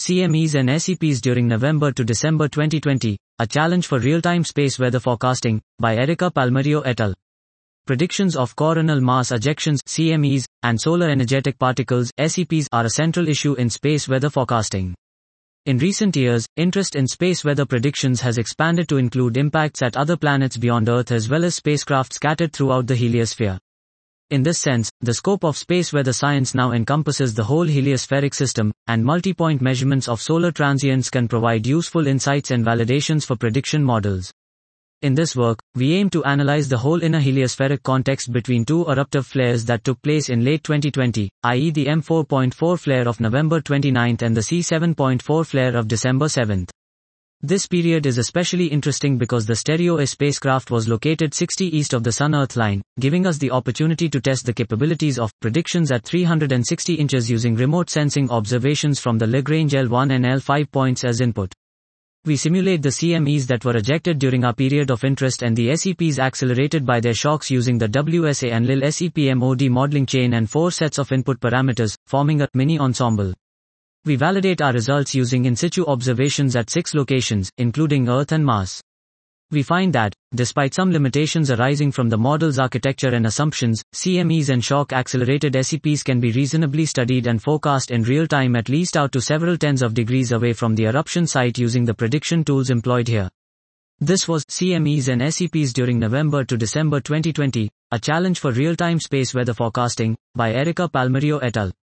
CMEs and SEPs during November to December 2020, A Challenge for Real-Time Space Weather Forecasting, by Erica Palmerio et al. Predictions of coronal mass ejections, CMEs, and solar energetic particles, SEPs, are a central issue in space weather forecasting. In recent years, interest in space weather predictions has expanded to include impacts at other planets beyond Earth as well as spacecraft scattered throughout the heliosphere. In this sense, the scope of space weather science now encompasses the whole heliospheric system, and multi-point measurements of solar transients can provide useful insights and validations for prediction models. In this work, we aim to analyze the whole inner heliospheric context between two eruptive flares that took place in late 2020, i.e. the M4.4 flare of November 29 and the C7.4 flare of December 7. This period is especially interesting because the STEREO-A spacecraft was located 60 east of the Sun-Earth line, giving us the opportunity to test the capabilities of predictions at 360 inches using remote sensing observations from the Lagrange L1 and L5 points as input. We simulate the CMEs that were ejected during our period of interest and the SEPs accelerated by their shocks using the WSA and LIL SEP-MOD modeling chain and 4 sets of input parameters, forming a mini ensemble. We validate our results using in situ observations at 6 locations, including Earth and Mars. We find that, despite some limitations arising from the model's architecture and assumptions, CMEs and shock-accelerated SEPs can be reasonably studied and forecast in real time at least out to several tens of degrees away from the eruption site using the prediction tools employed here. This was CMEs and SEPs during November to December 2020, A Challenge for Real-Time Space Weather Forecasting, by Erica Palmerio et al.